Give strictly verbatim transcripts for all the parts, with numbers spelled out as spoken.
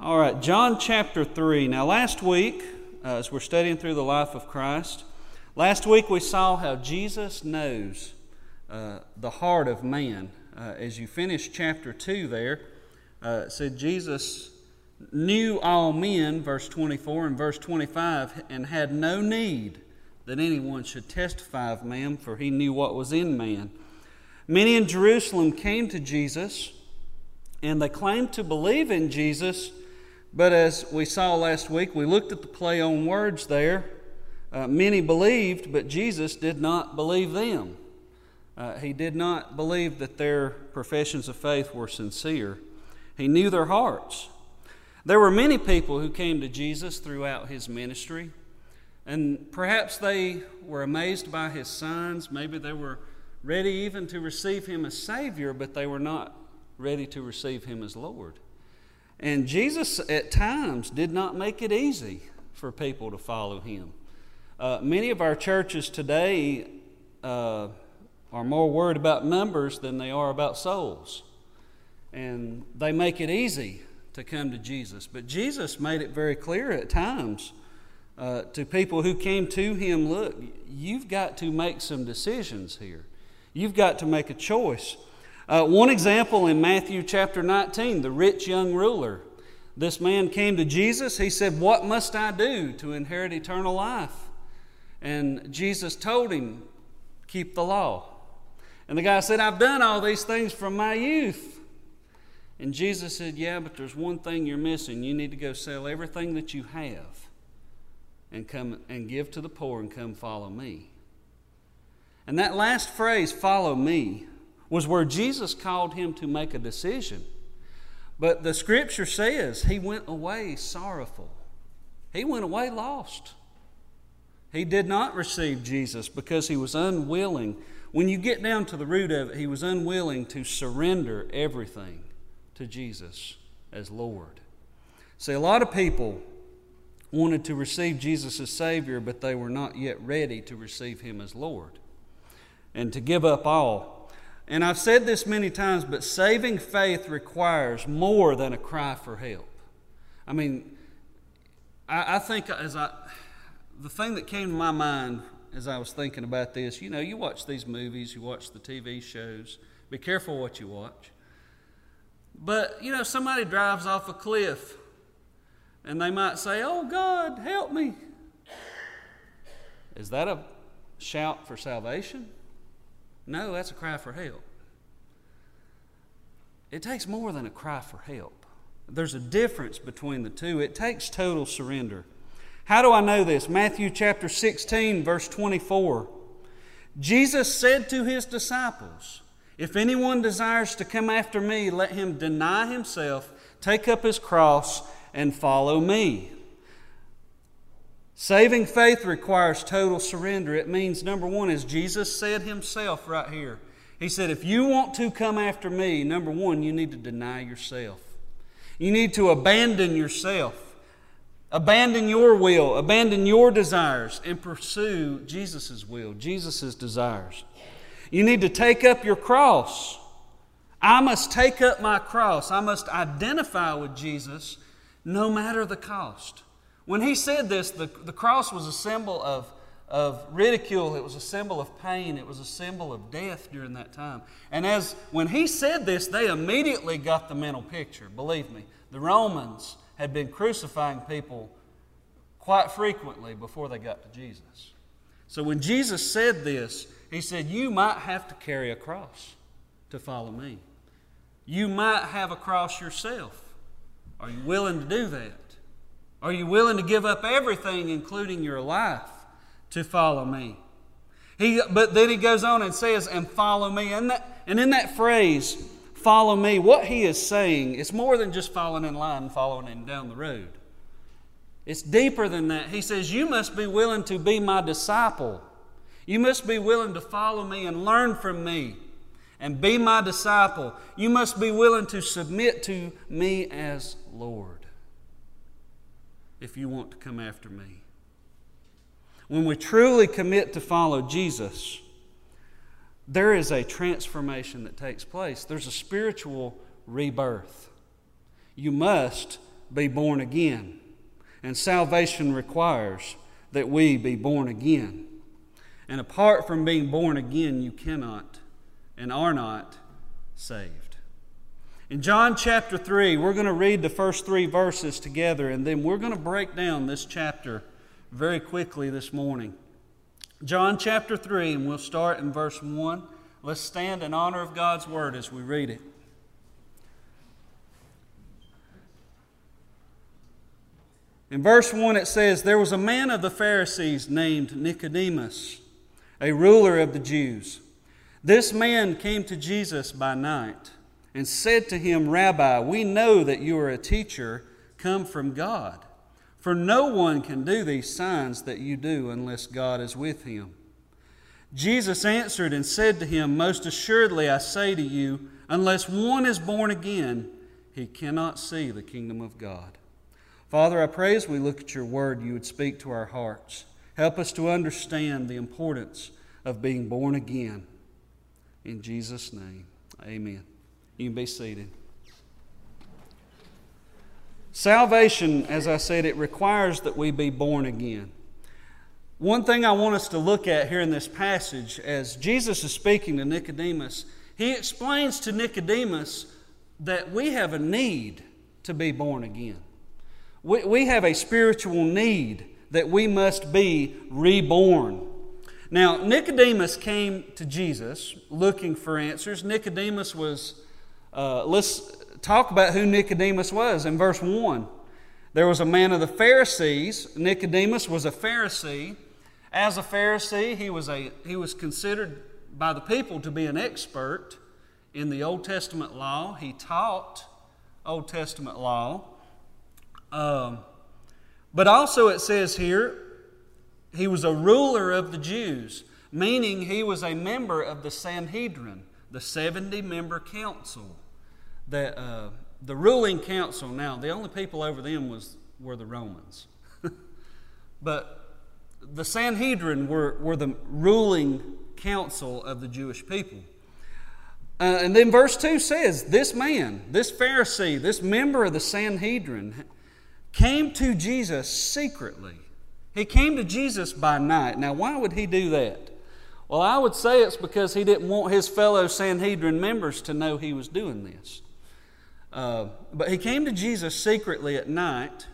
All right, John chapter three. Now, last week, uh, as we're studying through the life of Christ, last week we saw how Jesus knows uh, the heart of man. Uh, as you finish chapter two there, uh, it said Jesus knew all men, verse twenty-four and verse twenty-five, and had no need that anyone should testify of man, for he knew what was in man. Many in Jerusalem came to Jesus, and they claimed to believe in Jesus, but as we saw last week, we looked at the play on words there. Uh, many believed, but Jesus did not believe them. Uh, he did not believe that their professions of faith were sincere. He knew their hearts. There were many people who came to Jesus throughout his ministry, and perhaps they were amazed by his signs. Maybe they were ready even to receive him as Savior, but they were not ready to receive him as Lord. And Jesus at times did not make it easy for people to follow him. Uh, many of our churches today uh, are more worried about numbers than they are about souls. And they make it easy to come to Jesus. But Jesus made it very clear at times uh, to people who came to him, look, you've got to make some decisions here. You've got to make a choice. Uh, one example in Matthew chapter nineteen, the rich young ruler. This man came to Jesus. He said, what must I do to inherit eternal life? And Jesus told him, keep the law. And the guy said, I've done all these things from my youth. And Jesus said, yeah, but there's one thing you're missing. You need to go sell everything that you have and come and give to the poor and come follow me. And that last phrase, follow me, was where Jesus called him to make a decision. But the Scripture says he went away sorrowful. He went away lost. He did not receive Jesus because he was unwilling. When you get down to the root of it, he was unwilling to surrender everything to Jesus as Lord. See, a lot of people wanted to receive Jesus as Savior, but they were not yet ready to receive him as Lord and to give up all. And I've said this many times, but saving faith requires more than a cry for help. I mean, I, I think as I, the thing that came to my mind as I was thinking about this, you know, you watch these movies, you watch the T V shows. Be careful what you watch. But, you know, somebody drives off a cliff and they might say, oh, God, help me. Is that a shout for salvation? No, that's a cry for help. It takes more than a cry for help. There's a difference between the two. It takes total surrender. How do I know this? Matthew chapter sixteen, verse twenty-four. Jesus said to his disciples, if anyone desires to come after me, let him deny himself, take up his cross, and follow me. Saving faith requires total surrender. It means, number one, as Jesus said himself right here, he said, if you want to come after me, number one, you need to deny yourself. You need to abandon yourself. Abandon your will, abandon your desires, and pursue Jesus' will, Jesus' desires. You need to take up your cross. I must take up my cross. I must identify with Jesus no matter the cost. When he said this, the, the cross was a symbol of, of ridicule. It was a symbol of pain. It was a symbol of death during that time. And as when he said this, they immediately got the mental picture. Believe me, the Romans had been crucifying people quite frequently before they got to Jesus. So when Jesus said this, he said, you might have to carry a cross to follow me. You might have a cross yourself. Are you willing to do that? Are you willing to give up everything, including your life, to follow me? He, but then he goes on and says, and follow me. And, that, and in that phrase, follow me, what he is saying, it's more than just following in line and following him down the road. It's deeper than that. He says, you must be willing to be my disciple. You must be willing to follow me and learn from me and be my disciple. You must be willing to submit to me as Lord if you want to come after me. When we truly commit to follow Jesus, there is a transformation that takes place. There's a spiritual rebirth. You must be born again. And salvation requires that we be born again. And apart from being born again, you cannot and are not saved. In John chapter three, we're going to read the first three verses together, and then we're going to break down this chapter very quickly this morning. John chapter three, and we'll start in verse one. Let's stand in honor of God's Word as we read it. In verse one it says, "There was a man of the Pharisees named Nicodemus, a ruler of the Jews. This man came to Jesus by night and said to him, 'Rabbi, we know that you are a teacher come from God, for no one can do these signs that you do unless God is with him.' Jesus answered and said to him, 'Most assuredly I say to you, unless one is born again, he cannot see the kingdom of God.'" Father, I pray as we look at your word, you would speak to our hearts. Help us to understand the importance of being born again. In Jesus' name, amen. You can be seated. Salvation, as I said, it requires that we be born again. One thing I want us to look at here in this passage, as Jesus is speaking to Nicodemus, he explains to Nicodemus that we have a need to be born again. We, we have a spiritual need that we must be reborn. Now, Nicodemus came to Jesus looking for answers. Nicodemus was, uh, let's talk about who Nicodemus was. In verse one, there was a man of the Pharisees. Nicodemus was a Pharisee. As a Pharisee, he was, a, he was considered by the people to be an expert in the Old Testament law. He taught Old Testament law. Um, but also it says here, he was a ruler of the Jews, meaning he was a member of the Sanhedrin, the seventy-member council, that uh, the ruling council. Now, the only people over them was were the Romans, but the Sanhedrin were, were the ruling council of the Jewish people. Uh, and then verse two says, this man, this Pharisee, this member of the Sanhedrin, came to Jesus secretly. He came to Jesus by night. Now, why would he do that? Well, I would say it's because he didn't want his fellow Sanhedrin members to know he was doing this. Uh, but he came to Jesus secretly at night,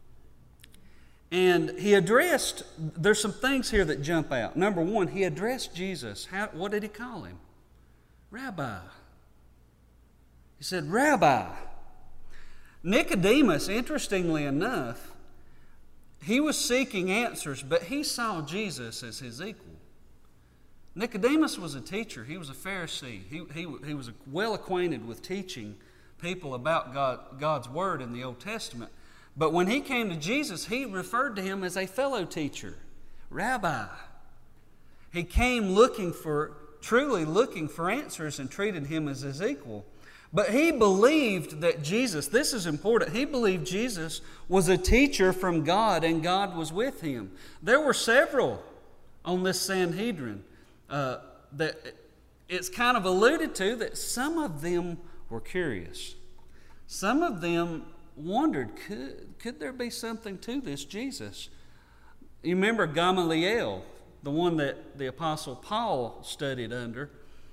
and he addressed, there's some things here that jump out. Number one, he addressed Jesus. How, what did he call him? Rabbi. He said, Rabbi. Nicodemus, interestingly enough, he was seeking answers, but he saw Jesus as his equal. Nicodemus was a teacher. He was a Pharisee. He, he, he was well acquainted with teaching people about God, God's Word in the Old Testament. But when he came to Jesus, he referred to him as a fellow teacher, Rabbi. He came looking for, truly looking for answers and treated him as his equal. But he believed that Jesus, this is important, he believed Jesus was a teacher from God and God was with him. There were several on this Sanhedrin uh, that it's kind of alluded to that some of them were curious. Some of them wondered, could, could there be something to this Jesus? You remember Gamaliel, the one that the Apostle Paul studied under.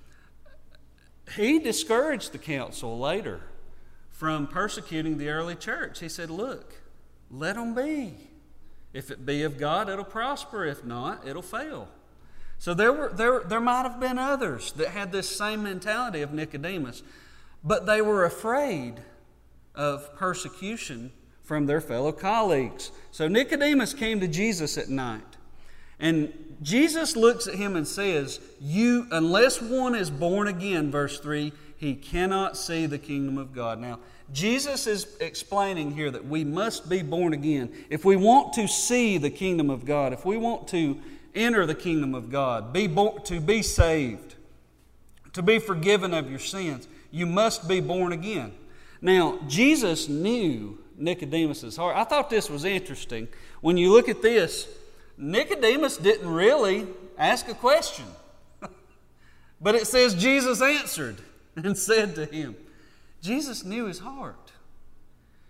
He discouraged the council later from persecuting the early church. He said, look, let them be. If it be of God, it'll prosper. If not, it'll fail. So there were there, there might have been others that had this same mentality of Nicodemus, but they were afraid of persecution from their fellow colleagues. So Nicodemus came to Jesus at night. And Jesus looks at him and says, "You, unless one is born again," verse three, "he cannot see the kingdom of God." Now, Jesus is explaining here that we must be born again. If we want to see the kingdom of God, if we want to enter the kingdom of God, be born, to be saved, to be forgiven of your sins, you must be born again. Now, Jesus knew Nicodemus' heart. I thought this was interesting. When you look at this, Nicodemus didn't really ask a question. But it says Jesus answered and said to him. Jesus knew his heart.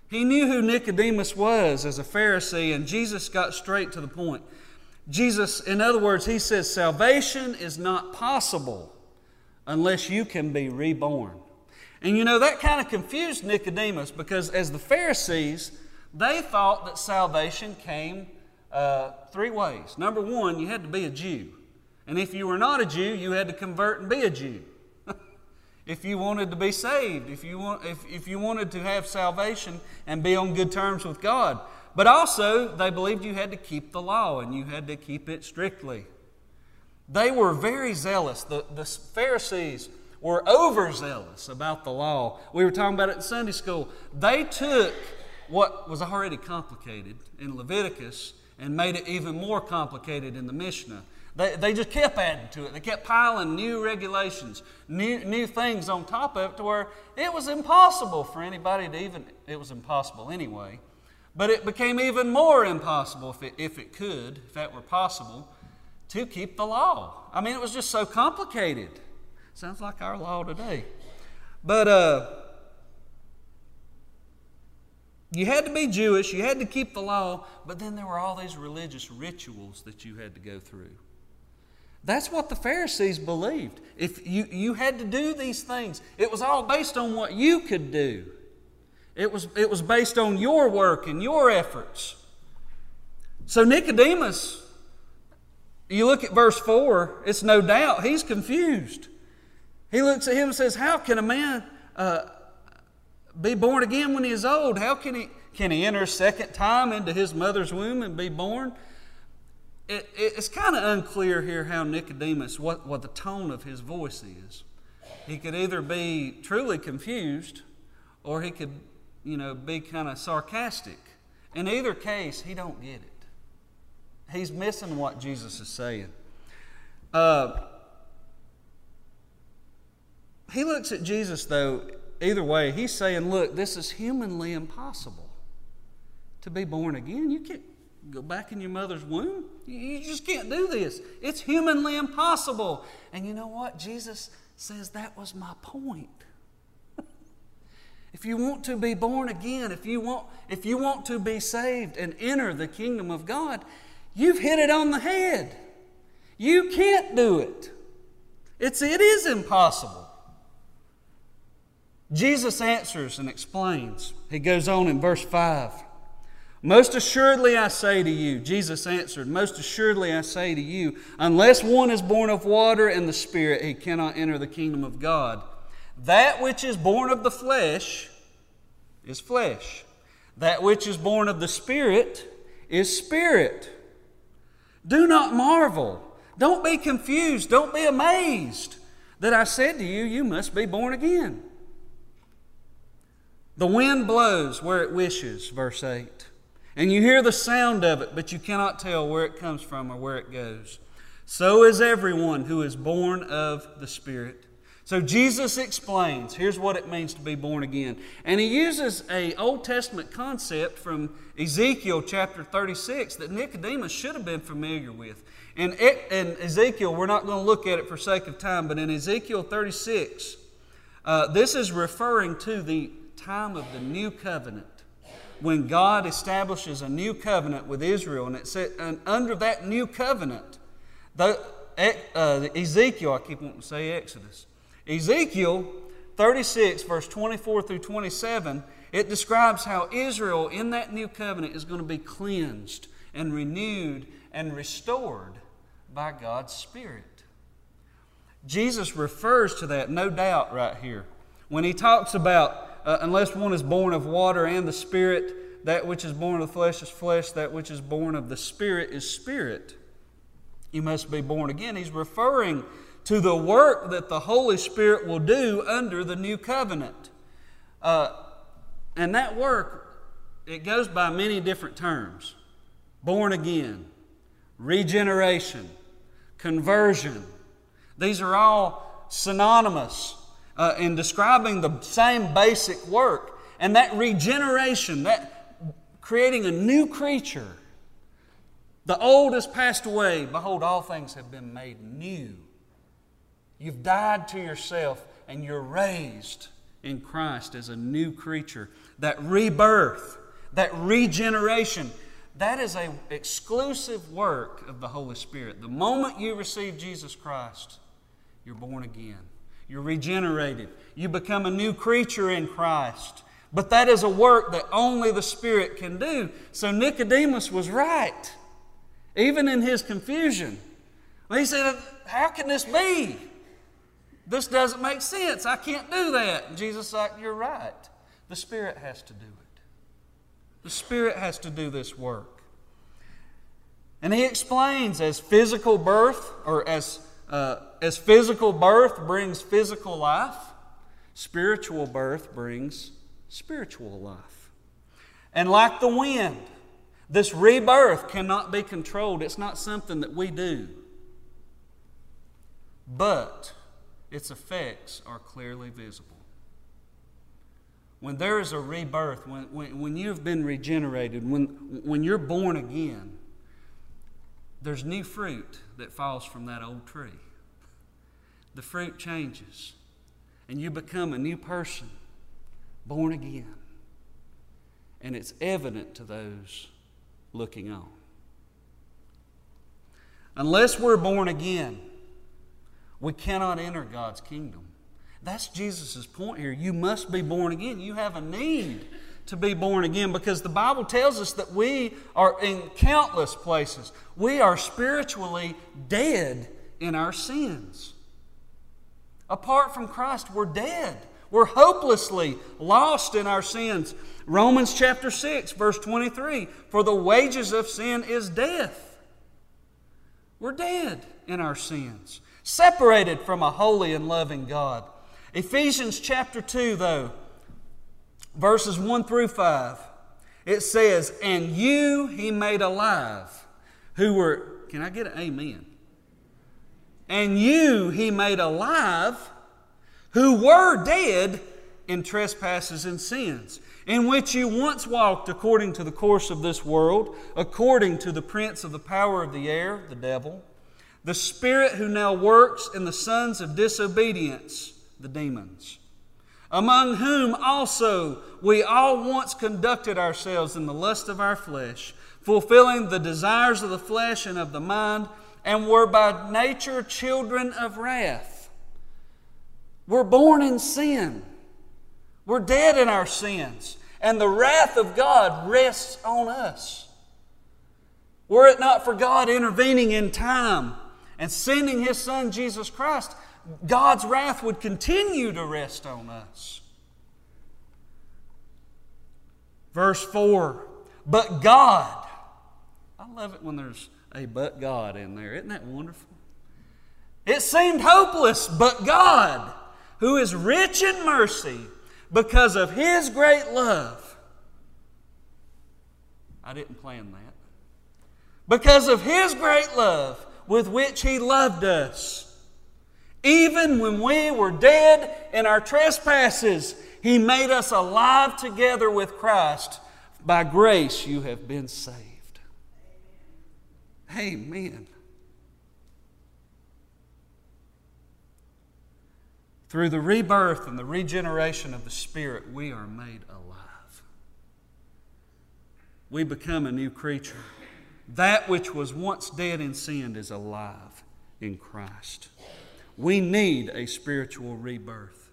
He knew who Nicodemus was as a Pharisee, and Jesus got straight to the point. Jesus, in other words, he says, salvation is not possible unless you can be reborn. And you know, that kind of confused Nicodemus, because as the Pharisees, they thought that salvation came uh, three ways. Number one, you had to be a Jew. And if you were not a Jew, you had to convert and be a Jew. If you wanted to be saved, if you, want, if, if you wanted to have salvation and be on good terms with God. But also, they believed you had to keep the law, and you had to keep it strictly. They were very zealous. The, the Pharisees were overzealous about the law. We were talking about it in Sunday school. They took what was already complicated in Leviticus and made it even more complicated in the Mishnah. They, they just kept adding to it. They kept piling new regulations, new, new things on top of it, to where it was impossible for anybody to even, it was impossible anyway, but it became even more impossible, if it, if it could, if that were possible, to keep the law. I mean, it was just so complicated. Sounds like our law today. But uh, you had to be Jewish, you had to keep the law, but then there were all these religious rituals that you had to go through. That's what the Pharisees believed. If you, you had to do these things, it was all based on what you could do. It was, it was based on your work and your efforts. So Nicodemus, you look at verse four, it's no doubt he's confused. He looks at him and says, how can a man uh, be born again when he is old? How can he, can he enter a second time into his mother's womb and be born? It, it, it's kind of unclear here how Nicodemus, what, what the tone of his voice is. He could either be truly confused, or he could, you know, be kind of sarcastic. In either case, he don't get it. He's missing what Jesus is saying. Uh, he looks at Jesus, though, either way, he's saying, look, this is humanly impossible to be born again. You can't go back in your mother's womb. You just can't do this. It's humanly impossible. And you know what? Jesus says that was my point. If you want to be born again, if you want, if you want to be saved and enter the kingdom of God, you've hit it on the head. You can't do it. It's, it is impossible. Jesus answers and explains. He goes on in verse five. Most assuredly I say to you, Jesus answered, most assuredly I say to you, unless one is born of water and the Spirit, he cannot enter the kingdom of God. That which is born of the flesh is flesh. That which is born of the Spirit is spirit. Do not marvel. Don't be confused. Don't be amazed that I said to you, you must be born again. The wind blows where it wishes, verse eight. And you hear the sound of it, but you cannot tell where it comes from or where it goes. So is everyone who is born of the Spirit. So Jesus explains, here's what it means to be born again. And he uses an Old Testament concept from Ezekiel chapter thirty-six that Nicodemus should have been familiar with. And in Ezekiel, we're not going to look at it for sake of time, but in Ezekiel thirty-six, uh, this is referring to the time of the new covenant, when God establishes a new covenant with Israel. And it said, and under that new covenant, the, uh, Ezekiel, I keep wanting to say Exodus, Ezekiel thirty-six, verse twenty-four through twenty-seven, it describes how Israel in that new covenant is going to be cleansed and renewed and restored by God's Spirit. Jesus refers to that, no doubt, right here. When he talks about, uh, unless one is born of water and the Spirit, that which is born of the flesh is flesh, that which is born of the Spirit is spirit. You must be born again. He's referring to the work that the Holy Spirit will do under the new covenant. Uh, and that work, it goes by many different terms. Born again, regeneration, conversion. These are all synonymous uh, in describing the same basic work. And that regeneration, that creating a new creature, the old has passed away. Behold, all things have been made new. You've died to yourself and you're raised in Christ as a new creature. That rebirth, that regeneration, that is an exclusive work of the Holy Spirit. The moment you receive Jesus Christ, you're born again. You're regenerated. You become a new creature in Christ. But that is a work that only the Spirit can do. So Nicodemus was right, even in his confusion. He said, how can this be? This doesn't make sense. I can't do that. And Jesus said, you're right. The Spirit has to do it. The Spirit has to do this work. And he explains as physical birth, or as, uh, as physical birth brings physical life, spiritual birth brings spiritual life. And like the wind, this rebirth cannot be controlled. It's not something that we do. But its effects are clearly visible. When there is a rebirth, when, when, when you've been regenerated, when, when you're born again, there's new fruit that falls from that old tree. The fruit changes, and you become a new person, born again. And it's evident to those looking on. Unless we're born again, we cannot enter God's kingdom. That's Jesus' point here. You must be born again. You have a need to be born again because the Bible tells us that we are in countless places. We are spiritually dead in our sins. Apart from Christ, we're dead. We're hopelessly lost in our sins. Romans chapter six, verse twenty-three, for the wages of sin is death. We're dead in our sins, separated from a holy and loving God. Ephesians chapter two, though, verses one through five, it says, and you He made alive, who were, can I get an amen? And you He made alive, who were dead in trespasses and sins, in which you once walked according to the course of this world, according to the prince of the power of the air, the devil, the spirit who now works in the sons of disobedience, the demons, among whom also we all once conducted ourselves in the lust of our flesh, fulfilling the desires of the flesh and of the mind, and were by nature children of wrath. We're born in sin. We're dead in our sins. And the wrath of God rests on us. Were it not for God intervening in time and sending His Son Jesus Christ, God's wrath would continue to rest on us. Verse four, but God. I love it when there's a but God in there. Isn't that wonderful? It seemed hopeless, but God, who is rich in mercy, because of His great love. I didn't plan that. Because of His great love with which He loved us, even when we were dead in our trespasses, He made us alive together with Christ. By grace you have been saved. Amen. Through the rebirth and the regeneration of the Spirit, we are made alive. We become a new creature. That which was once dead in sin is alive in Christ. We need a spiritual rebirth.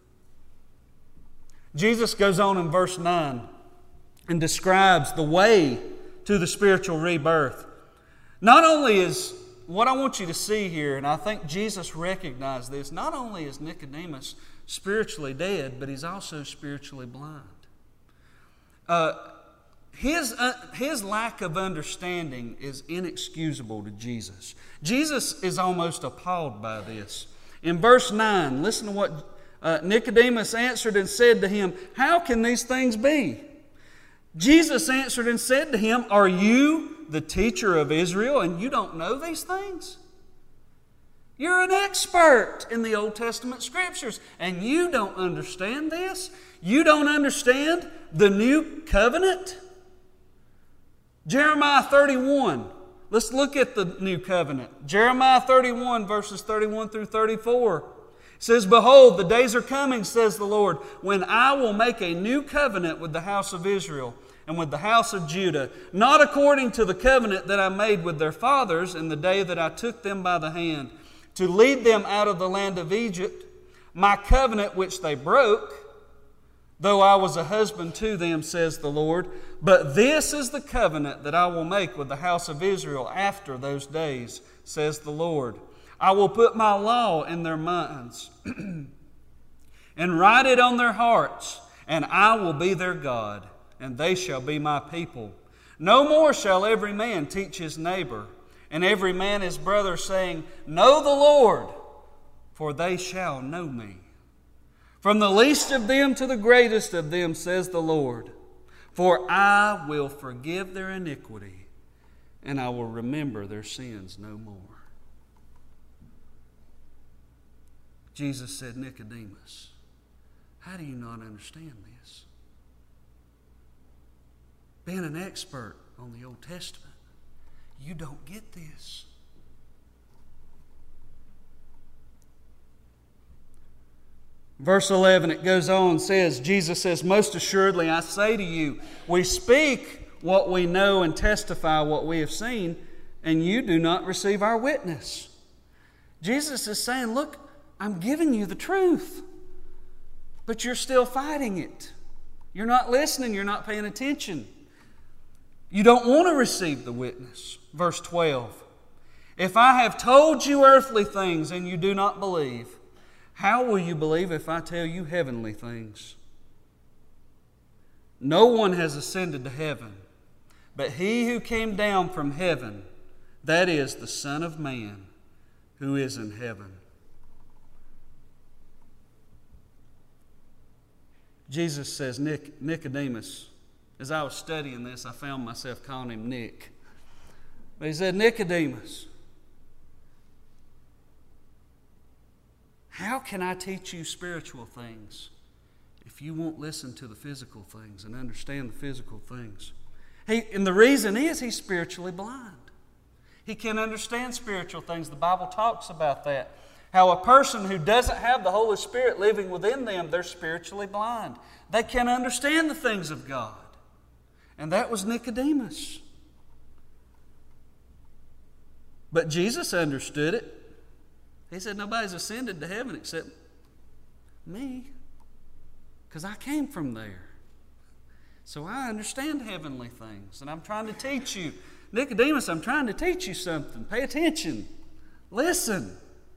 Jesus goes on in verse nine and describes the way to the spiritual rebirth. Not only is, what I want you to see here, and I think Jesus recognized this, not only is Nicodemus spiritually dead, but he's also spiritually blind. Uh, his, uh, his lack of understanding is inexcusable to Jesus. Jesus is almost appalled by this. In verse nine, listen to what uh, Nicodemus answered and said to him, how can these things be? Jesus answered and said to him, are you the teacher of Israel and you don't know these things? You're an expert in the Old Testament Scriptures and you don't understand this? You don't understand the new covenant? Jeremiah thirty-one. Let's look at the new covenant. Jeremiah thirty-one, verses thirty-one through thirty-four. says, "Behold, the days are coming, says the Lord, when I will make a new covenant with the house of Israel and with the house of Judah, not according to the covenant that I made with their fathers in the day that I took them by the hand, to lead them out of the land of Egypt, my covenant which they broke, though I was a husband to them, says the Lord. But this is the covenant that I will make with the house of Israel after those days, says the Lord. I will put my law in their minds and write it on their hearts, and I will be their God, and they shall be my people. No more shall every man teach his neighbor, and every man his brother, saying, Know the Lord, for they shall know me. From the least of them to the greatest of them, says the Lord. For I will forgive their iniquity, and I will remember their sins no more." Jesus said, "Nicodemus, how do you not understand this? Being an expert on the Old Testament, you don't get this. Verse eleven, it goes on and says, Jesus says, "Most assuredly I say to you, we speak what we know and testify what we have seen, and you do not receive our witness." Jesus is saying, look, I'm giving you the truth, but you're still fighting it. You're not listening. You're not paying attention. You don't want to receive the witness. Verse twelve, "If I have told you earthly things and you do not believe, how will you believe if I tell you heavenly things? No one has ascended to heaven, but He who came down from heaven, that is the Son of Man who is in heaven." Jesus says, Nic- Nicodemus, as I was studying this, I found myself calling him Nick. But he said, "Nicodemus, how can I teach you spiritual things if you won't listen to the physical things and understand the physical things?" He, and the reason is he's spiritually blind. He can't understand spiritual things. The Bible talks about that. How a person who doesn't have the Holy Spirit living within them, they're spiritually blind. They can't understand the things of God. And that was Nicodemus. But Jesus understood it. He said, nobody's ascended to heaven except me, because I came from there. So I understand heavenly things, and I'm trying to teach you. Nicodemus, I'm trying to teach you something. Pay attention. Listen.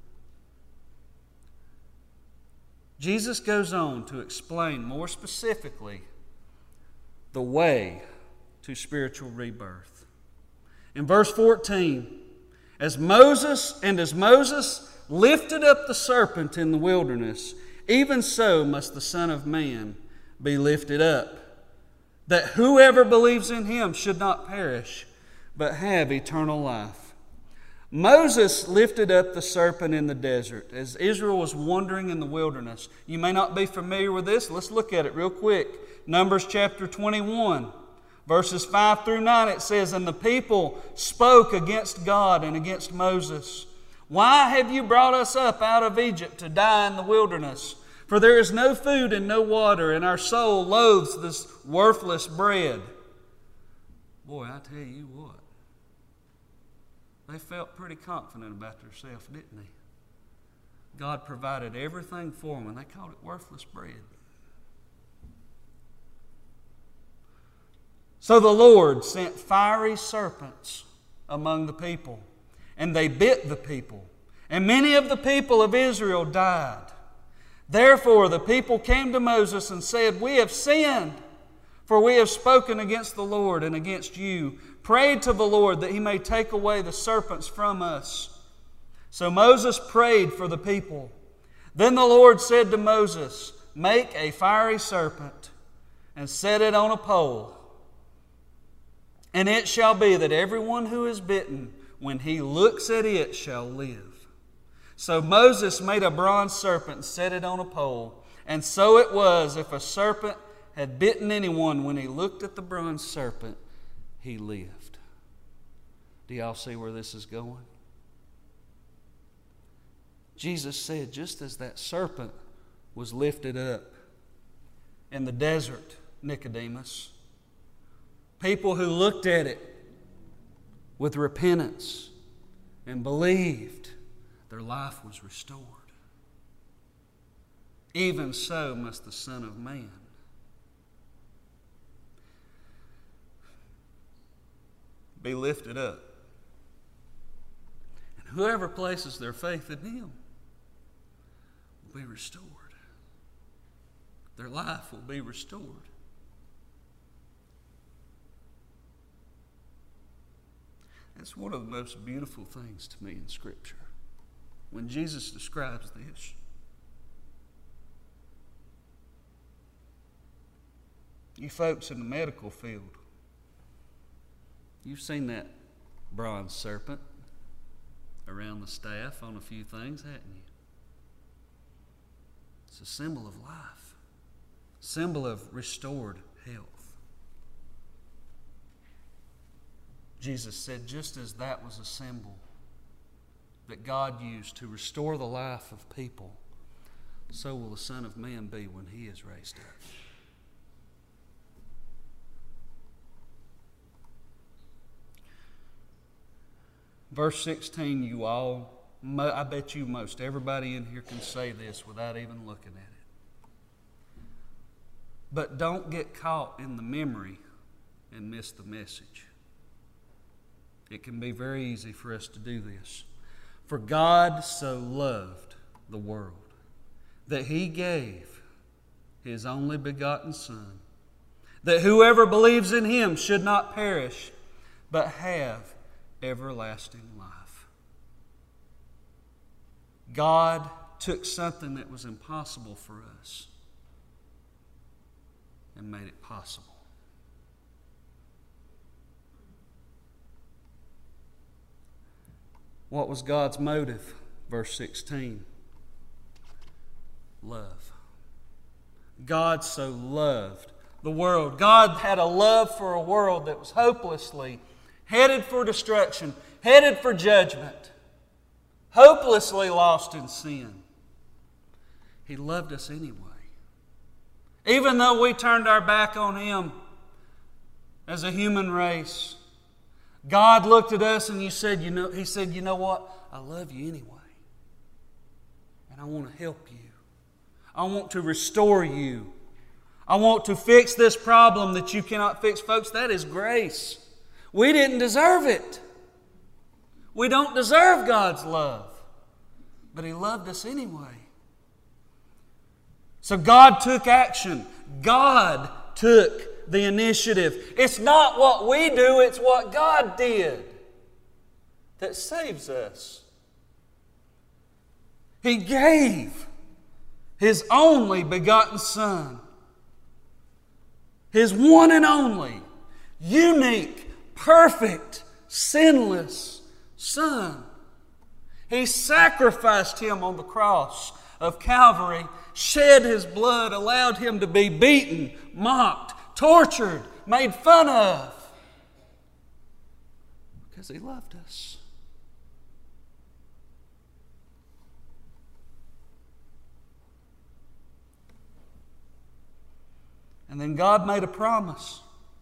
Jesus goes on to explain more specifically the way to spiritual rebirth. In verse fourteen, as Moses and as Moses lifted up the serpent in the wilderness, even so must the Son of Man be lifted up, that whoever believes in Him should not perish, but have eternal life. Moses lifted up the serpent in the desert as Israel was wandering in the wilderness. You may not be familiar with this. Let's look at it real quick. Numbers chapter twenty-one, verses five through nine, it says, "And the people spoke against God and against Moses. Why have you brought us up out of Egypt to die in the wilderness? For there is no food and no water, and our soul loathes this worthless bread." Boy, I tell you what. They felt pretty confident about themselves, didn't they? God provided everything for them, and they called it worthless bread. So the Lord sent fiery serpents among the people, and they bit the people, and many of the people of Israel died. Therefore the people came to Moses and said, "We have sinned, for we have spoken against the Lord and against you. Prayed to the Lord that He may take away the serpents from us." So Moses prayed for the people. Then the Lord said to Moses, "Make a fiery serpent and set it on a pole. And it shall be that everyone who is bitten, when he looks at it, shall live." So Moses made a bronze serpent and set it on a pole. And so it was, if a serpent had bitten anyone, when he looked at the bronze serpent, he lived. Do y'all see where this is going? Jesus said, just as that serpent was lifted up in the desert, Nicodemus, people who looked at it with repentance and believed, their life was restored. Even so must the Son of Man be lifted up. And whoever places their faith in Him will be restored. Their life will be restored. That's one of the most beautiful things to me in Scripture. When Jesus describes this, you folks in the medical field, you've seen that bronze serpent around the staff on a few things, haven't you? It's a symbol of life, symbol of restored health. Jesus said, just as that was a symbol that God used to restore the life of people, so will the Son of Man be when He is raised up. Verse sixteen, you all, I bet you most everybody in here can say this without even looking at it. But don't get caught in the memory and miss the message. It can be very easy for us to do this. For God so loved the world that He gave His only begotten Son, that whoever believes in Him should not perish, but have everlasting life. God took something that was impossible for us and made it possible. What was God's motive? Verse sixteen. Love. God so loved the world. God had a love for a world that was hopelessly headed for destruction, headed for judgment, hopelessly lost in sin. He loved us anyway. Even though we turned our back on Him as a human race, God looked at us and He said, you know, He said, you know what? I love you anyway. And I want to help you. I want to restore you. I want to fix this problem that you cannot fix. Folks, that is grace. We didn't deserve it. We don't deserve God's love. But He loved us anyway. So God took action. God took the initiative. It's not what we do, it's what God did that saves us. He gave His only begotten Son, His one and only, unique, perfect, sinless Son. He sacrificed Him on the cross of Calvary, shed His blood, allowed Him to be beaten, mocked, tortured, made fun of, because He loved us. And then God made a promise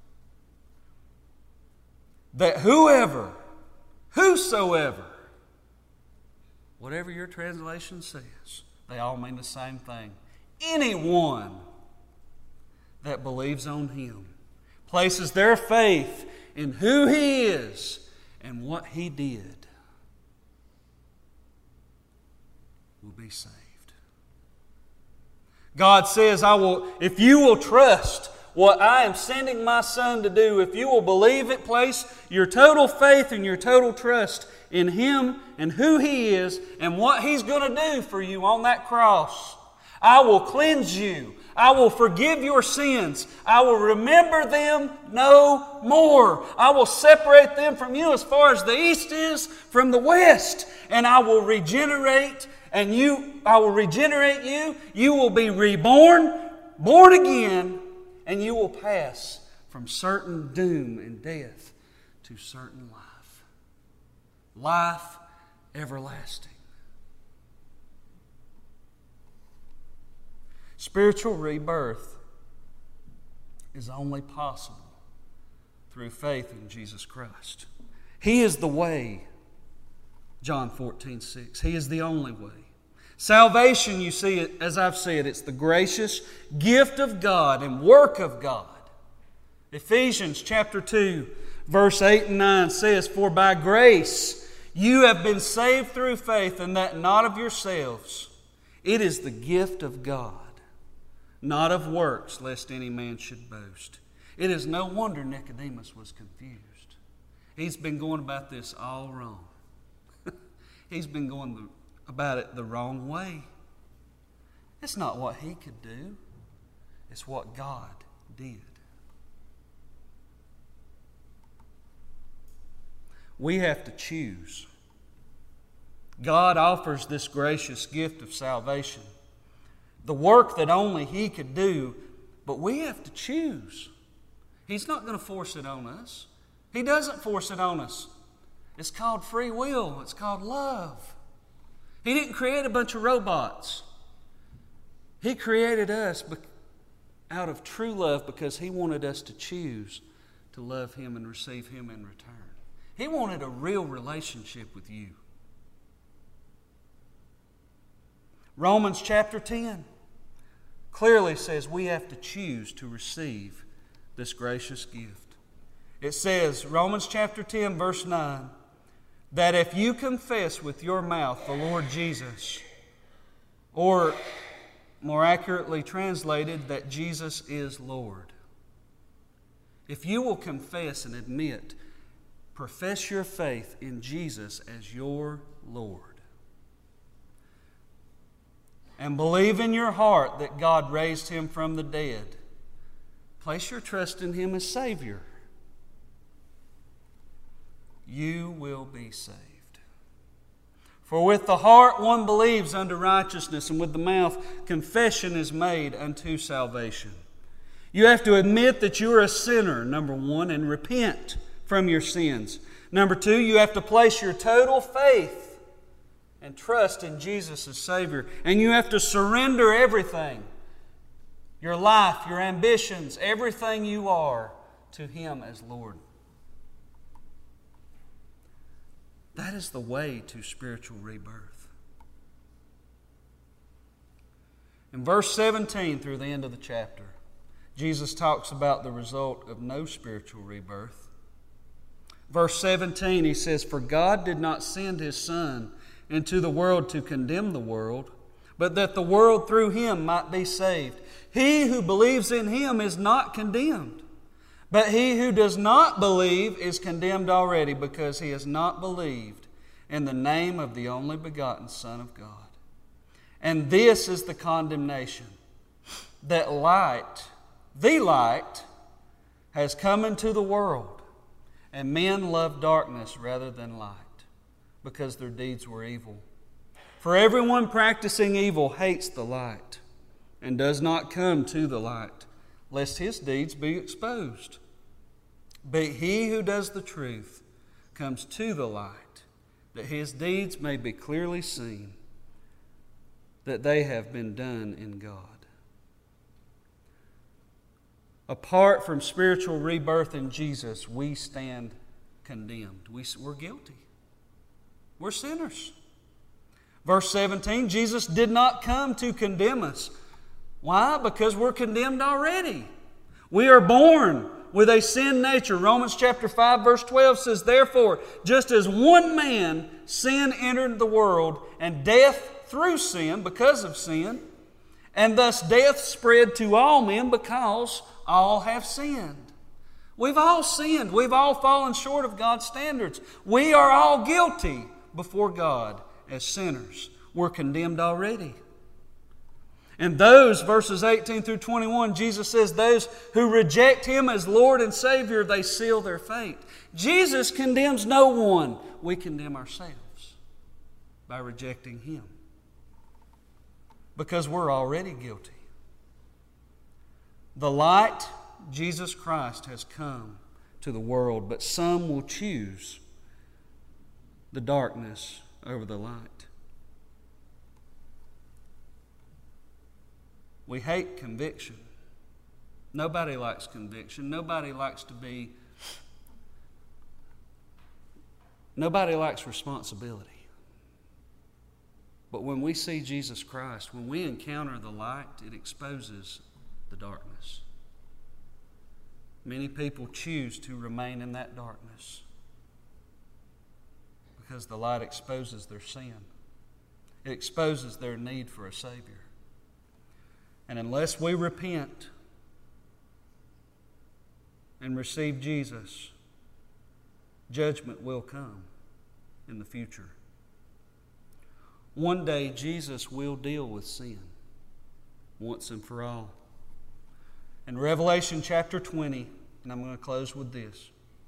that whoever, whosoever, whatever your translation says, they all mean the same thing. Anyone that believes on Him, places their faith in who He is and what He did, will be saved. God says, I will, if you will trust what I am sending my Son to do, if you will believe it, place your total faith and your total trust in Him and who He is and what He's going to do for you on that cross, I will cleanse you. I will forgive your sins. I will remember them no more. I will separate them from you as far as the east is from the west. And I will regenerate and you, I will regenerate you. You will be reborn, born again, and you will pass from certain doom and death to certain life. Life everlasting. Spiritual rebirth is only possible through faith in Jesus Christ. He is the way, John fourteen six. He is the only way. Salvation, you see it, as I've said, it's the gracious gift of God and work of God. Ephesians chapter two, verse eight and nine says, "For by grace you have been saved through faith, and that not of yourselves. It is the gift of God, not of works, lest any man should boast." It is no wonder Nicodemus was confused. He's been going about this all wrong. He's been going the, about it the wrong way. It's not what he could do. It's what God did. We have to choose. God offers this gracious gift of salvation, the work that only He could do, but we have to choose. He's not going to force it on us. He doesn't force it on us. It's called free will. It's called love. He didn't create a bunch of robots. He created us out of true love because He wanted us to choose to love Him and receive Him in return. He wanted a real relationship with you. Romans chapter ten clearly says we have to choose to receive this gracious gift. It says, Romans chapter ten, verse nine, that if you confess with your mouth the Lord Jesus, or more accurately translated, that Jesus is Lord. If you will confess and admit, profess your faith in Jesus as your Lord, and believe in your heart that God raised Him from the dead, place your trust in Him as Savior, you will be saved. For with the heart one believes unto righteousness, and with the mouth confession is made unto salvation. You have to admit that you are a sinner, number one, and repent from your sins. Number two, you have to place your total faith and trust in Jesus as Savior. And you have to surrender everything, your life, your ambitions, everything you are, to Him as Lord. That is the way to spiritual rebirth. In verse seventeen through the end of the chapter, Jesus talks about the result of no spiritual rebirth. Verse seventeen, He says, "For God did not send His Son into the world to condemn the world, but that the world through Him might be saved. He who believes in Him is not condemned, but he who does not believe is condemned already, because he has not believed in the name of the only begotten Son of God. And this is the condemnation, that light, the light, has come into the world, and men love darkness rather than light, because their deeds were evil. For everyone practicing evil hates the light, and does not come to the light, lest his deeds be exposed. But he who does the truth comes to the light, that his deeds may be clearly seen, that they have been done in God." Apart from spiritual rebirth in Jesus, we stand condemned. We, we're guilty. We're sinners. Verse seventeen, Jesus did not come to condemn us. Why? Because we're condemned already. We are born with a sin nature. Romans chapter five verse twelve says, "Therefore, just as one man sin entered the world, and death through sin, because of sin, and thus death spread to all men because all have sinned." We've all sinned. We've all fallen short of God's standards. We are all guilty before God as sinners. We're condemned already. And those, verses eighteen through twenty-one, Jesus says, those who reject Him as Lord and Savior, they seal their fate. Jesus condemns no one. We condemn ourselves by rejecting Him, because we're already guilty. The light, Jesus Christ, has come to the world, but some will choose the darkness over the light. We hate conviction. Nobody likes conviction. Nobody likes to be... Nobody likes responsibility. But when we see Jesus Christ, when we encounter the light, it exposes the darkness. Many people choose to remain in that darkness because the light exposes their sin. It exposes their need for a Savior. And unless we repent and receive Jesus, judgment will come in the future. One day, Jesus will deal with sin once and for all. In Revelation chapter twenty, and I'm going to close with this.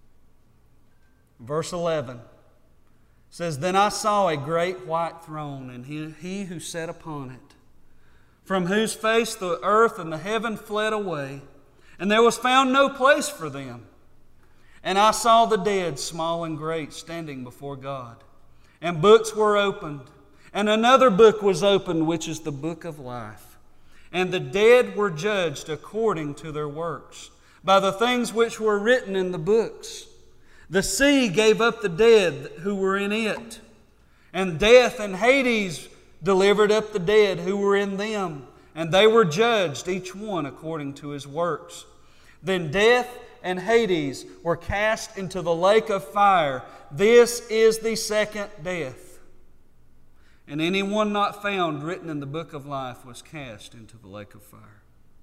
Verse eleven says, "Then I saw a great white throne, and he, he who sat upon it, from whose face the earth and the heaven fled away, and there was found no place for them. And I saw the dead, small and great, standing before God. And books were opened, and another book was opened, which is the book of life. And the dead were judged according to their works, by the things which were written in the books. The sea gave up the dead who were in it, and death and Hades delivered up the dead who were in them, and they were judged, each one according to his works. Then death and Hades were cast into the lake of fire. This is the second death. And anyone not found written in the book of life was cast into the lake of fire."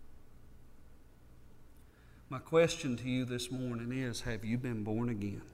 My question to you this morning is, have you been born again?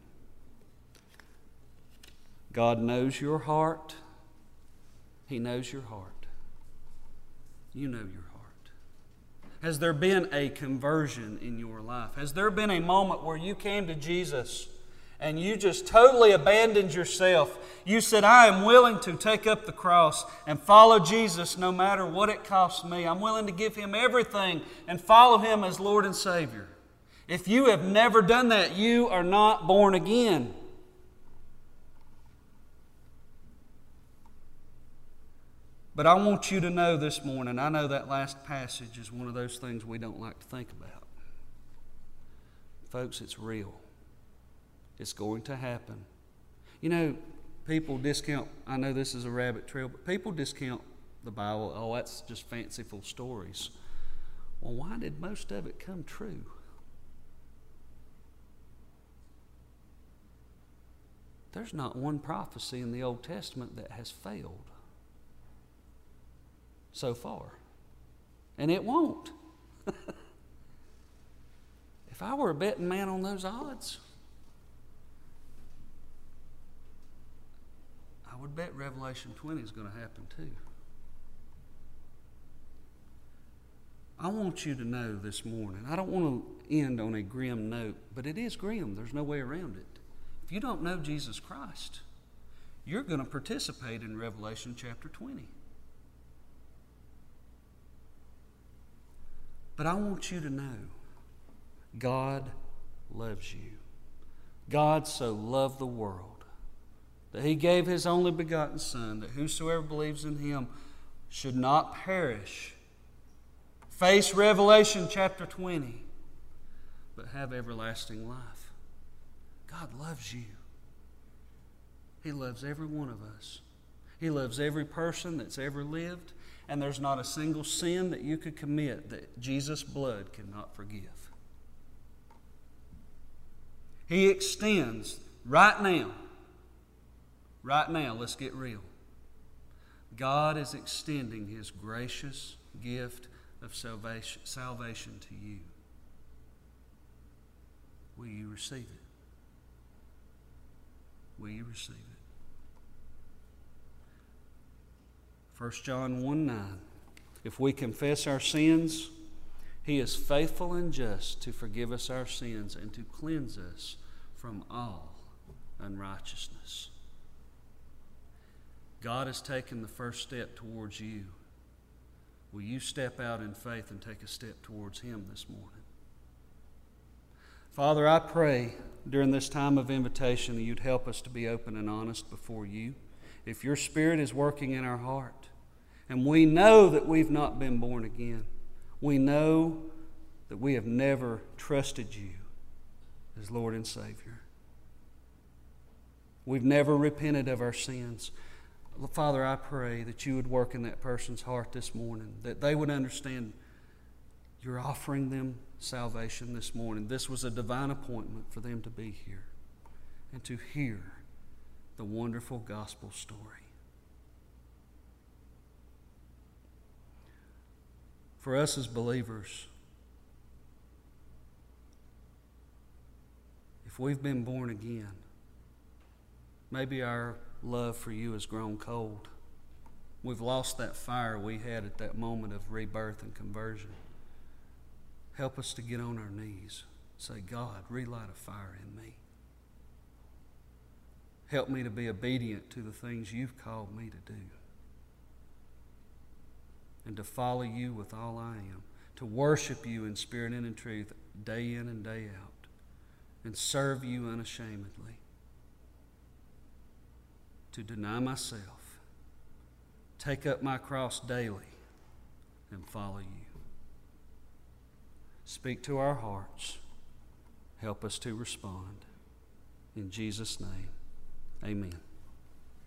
God knows your heart. He knows your heart. You know your heart. Has there been a conversion in your life? Has there been a moment where you came to Jesus and you just totally abandoned yourself? You said, "I am willing to take up the cross and follow Jesus no matter what it costs me. I'm willing to give Him everything and follow Him as Lord and Savior." If you have never done that, you are not born again. But I want you to know this morning, I know that last passage is one of those things we don't like to think about. Folks, it's real. It's going to happen. You know, people discount, I know this is a rabbit trail, but people discount the Bible. Oh, that's just fanciful stories. Well, why did most of it come true? There's not one prophecy in the Old Testament that has failed so far. And it won't. If I were a betting man on those odds, I would bet Revelation twenty is going to happen too. I want you to know this morning, I don't want to end on a grim note, but it is grim. There's no way around it. If you don't know Jesus Christ, you're going to participate in Revelation chapter twenty. But I want you to know, God loves you. God so loved the world that He gave His only begotten Son, that whosoever believes in Him should not perish, face Revelation chapter twenty, but have everlasting life. God loves you. He loves every one of us. He loves every person that's ever lived, and there's not a single sin that you could commit that Jesus' blood cannot forgive. He extends right now, right now, let's get real. God is extending His gracious gift of salvation, salvation to you. Will you receive it? Will you receive it? First John one nine. If we confess our sins, He is faithful and just to forgive us our sins and to cleanse us from all unrighteousness. God has taken the first step towards you. Will you step out in faith and take a step towards Him this morning? Father, I pray during this time of invitation that You'd help us to be open and honest before You. If Your Spirit is working in our heart, And we know that we've not been born again. We know that we have never trusted you as Lord and Savior. We've never repented of our sins. Father, I pray that you would work in that person's heart this morning, that they would understand you're offering them salvation this morning. This was a divine appointment for them to be here and to hear the wonderful gospel story. For us as believers, if we've been born again, maybe our love for you has grown cold. We've lost that fire we had at that moment of rebirth and conversion. Help us to get on our knees. Say, God, relight a fire in me. Help me to be obedient to the things you've called me to do. And to follow you with all I am. To worship you in spirit and in truth day in and day out. And serve you unashamedly. To deny myself. Take up my cross daily and follow you. Speak to our hearts. Help us to respond. In Jesus' name, amen.